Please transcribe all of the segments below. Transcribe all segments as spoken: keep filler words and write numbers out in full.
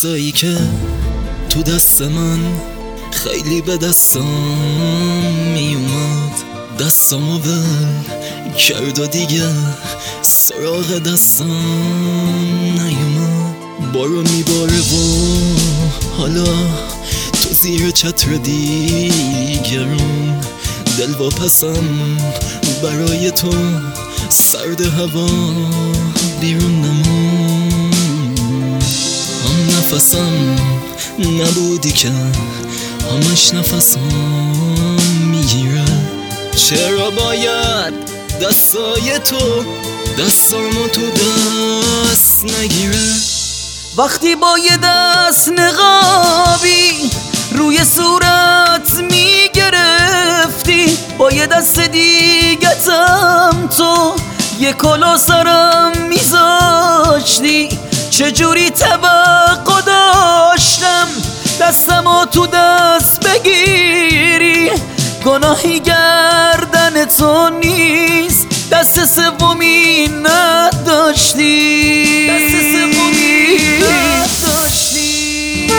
دستایی که تو دست من خیلی به دستم میومد، دستامو ول کرد و دیگه سراغ دستم نیومد. بارو میباره و حالا تو زیر چتر دیگرون، دل واپسم برای تو سرد هوا بیرون نمون. هم نفسم نبودی که همش نفسم میگیره، چرا باید دستای تو دستامو تو دست نگیره؟ وقتی با یه دست نقابی روی صورت میگرفتی، با یه دست دیگتم تو یه کلا سرم میذاشتی، چجوری توقع داشتم دستمو تو دست بگیری؟ گناهی گردن تو نیست، دست سومی نداشتی، دست سومی نداشتی.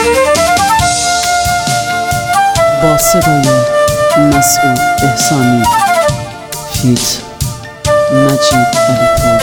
با صدای مسعود احسانی، فیت مجید علیپور.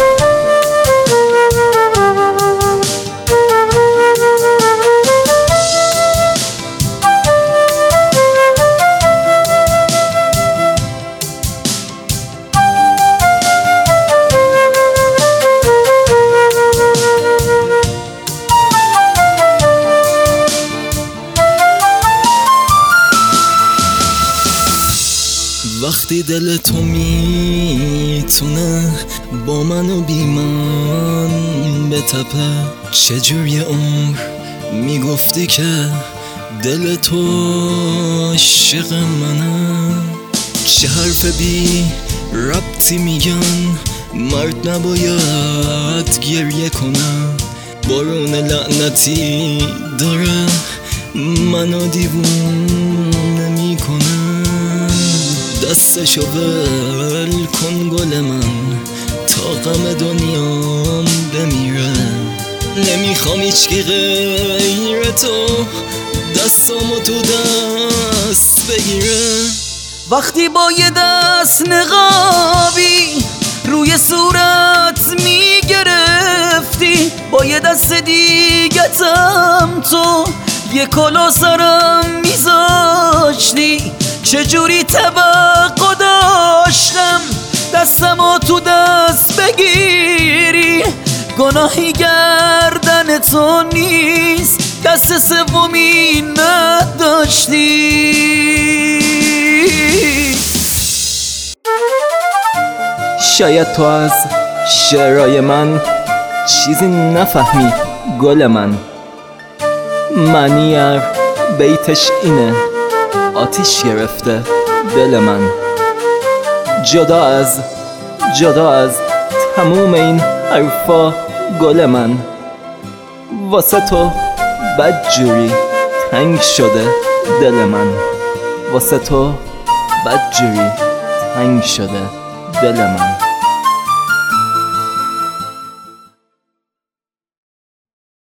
وقتی دل تو میتونه با من و بی من بتپه، چجوری عمر میگفتی که دل تو عاشق منه؟ چه حرف بی ربطی میگن مرد نباید گریه کنه، بارون لعنتی داره منو دیوونه میکنه. دستشو ول کن گل من تا غم دنیام بمیره، نمیخوام هیچکی غیر تو دستامو تو دست بگیره. وقتی با یه دست نقابی روی صورت میگرفتی، با یه دست دیگتم تو یه کلا سرم میذاشتی، چجوری توقع داشتم دستمو تو دست بگیری؟ گناهی گردن تو نیست، دست سومی نداشتی. شاید تو از شعرهای من چیزی نفهمی گل من، معنی هر بیتش اینه آتیش گرفته دل من، جدا از جدا از تموم این حرفا گل من، واسه تو بدجوری تنگ شده دل من، واسه تو بدجوری تنگ شده دل من.